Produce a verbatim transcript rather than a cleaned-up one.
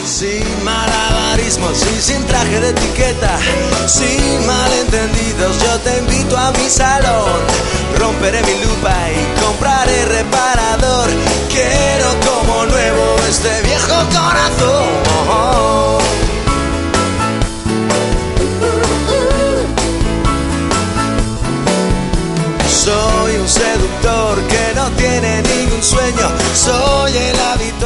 Sin malabarismos y sin traje de etiqueta, sin malentendidos, yo te invito a mi salón. Romperé mi lupa y compraré reparador. Quiero como nuevo este viejo corazón. Soy un seductor que no tiene ningún sueño. Soy el habitante